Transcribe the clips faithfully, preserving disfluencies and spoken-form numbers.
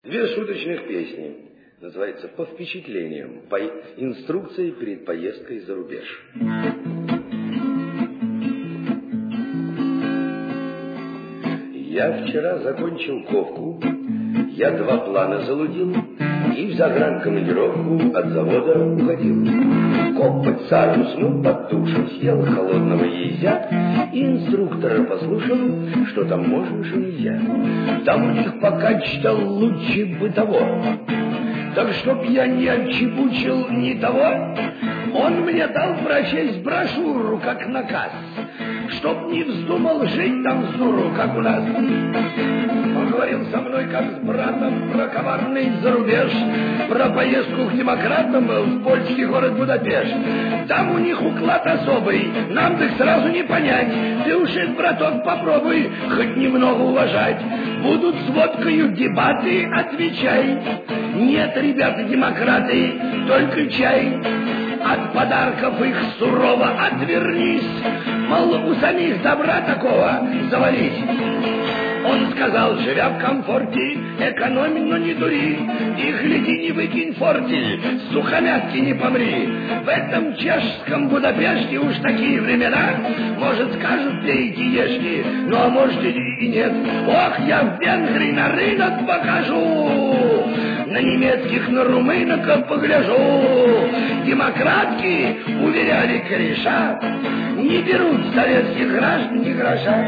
Две шуточных песни. Называется «По впечатлениям», по инструкции перед поездкой за рубеж. Я вчера закончил ковку, я два плана залудил и в загранкомандировку от завода уходил. Копоть царь уснул под душем, съел холодного яйца и инструктора послушал, что там можно, что нельзя. Там у них пока читал лучше бы того. Так чтоб я не отчебучил ни того, он мне дал прочесть брошюру как наказ, чтоб не вздумал жить там с дуру, как у нас. Он говорил со мной, как с братом, про коварный зарубеж, про поездку к демократам в польский город Будапешт. Там у них уклад особый, нам так сразу не понять. Ты уж, браток, попробуй хоть немного уважать. Будут с водкою дебаты, отвечай. Нет, ребята, демократы, только чай. От подарков их сурово отвернись. Мол, у самих добра такого завались. Он сказал, живя в комфорте, экономь, но не дури, и гляди, не выкинь фортель, с сухомятки не помри. В этом чешском Будапеште уж такие времена, может, скажут пейте, ешьте, ну а может и нет. Ох, я в Венгрии на рынок покажу, на немецких, на румынок погляжу. Демократки, уверяли кореша, не берут советских граждан ни гроша.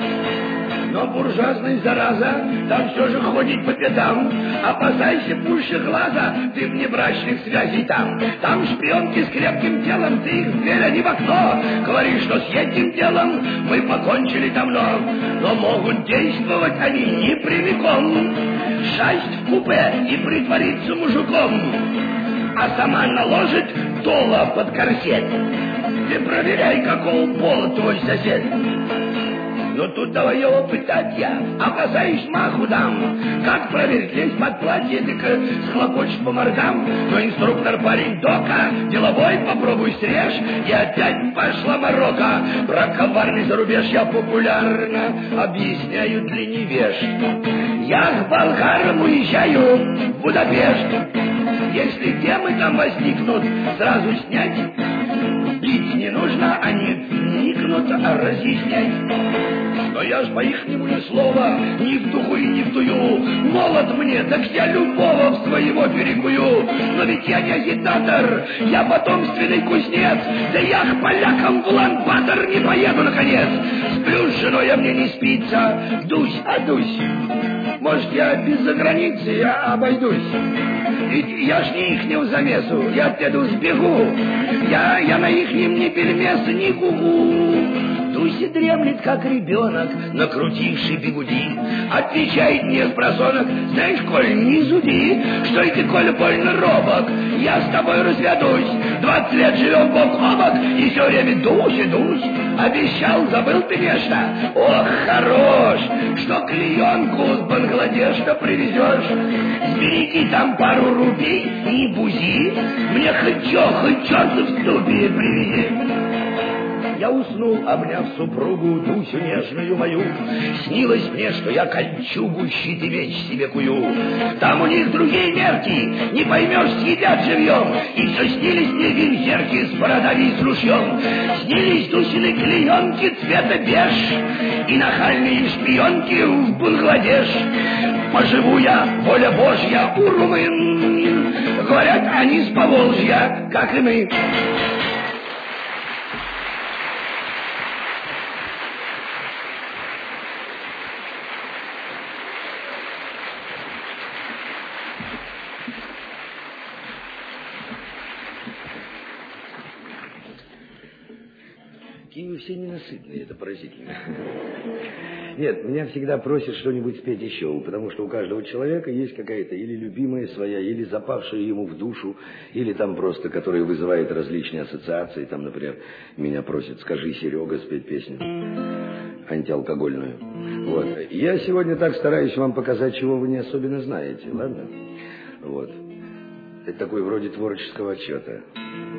Но буржуазный зараза там все же ходит по пятам. Опасайся пуще глаза, ты внебрачных связей там. Там шпионки с крепким телом, ты их в дверь, а не в окно. Говоришь, что с этим делом мы покончили давно. Но могут действовать они не прямиком. Шасть в купе и притвориться мужиком, а сама наложит доло под корсет. Ты проверяй, какого пола твой сосед. Но тут давай его пытать я, опасаюсь, маху дам. Как проверить, лезть под платье, так схлопочет по мордам. Но инструктор парень дока, деловой, попробуй срежь. И опять пошла морока. Про коварный зарубеж я популярно объясняю для невежд. Я к болгарам уезжаю в Будапешт. Если темы там возникнут, сразу снять. Лить не нужно, они вникнут, а разъяснять. Но я ж по-ихнему ни слова, ни в духу и ни в тую. Молод мне, так я любого в своего перекую. Но ведь я не агитатор, я потомственный кузнец. Да я к полякам в Улан-Батор не поеду, наконец. Сплю с женой, а мне не спится. Дусь, а дусь. Может, я без заграницы я обойдусь. Ведь я ж не ихнего замесу, я оттуда сбегу. Я, я на ихнем ни пельмес, ни гугу. Дуся дремлет, как ребенок, накрутивший бигуди. Отвечает мне с просонок: знаешь, Коль, не зуди, что и ты, Коля, больно робок. Я с тобой разведусь, двадцать лет живем бок о бок, и все время Дуся, Дусь. Обещал, забыл ты нечто? Ох, хорош, что клеенку с Бангладеша привезешь. Сбереги там пару рупий, не бузи, мне хоть чё, хоть чёрта в ступе привези. Я уснул, обняв супругу, Дусю нежную мою. Снилось мне, что я кольчугу, щит и меч себе кую. Там у них другие мерки, не поймешь, съедят живьем. И все снились мне вензерки с бородами и с ружьем. Снились Дусины клеенки цвета беж и нахальные шпионки в Бангладеш. Поживу я, воля Божья, у румын. Говорят, они с Поволжья, как и мы. Какие вы все ненасытные, это поразительно. Нет, меня всегда просят что-нибудь спеть еще, потому что у каждого человека есть какая-то или любимая своя, или запавшая ему в душу, или там просто, которая вызывает различные ассоциации. Там, например, меня просят: скажи, Серега, спеть песню антиалкогольную. Вот. Я сегодня так стараюсь вам показать, чего вы не особенно знаете, ладно? Вот. Это такой вроде творческого отчета.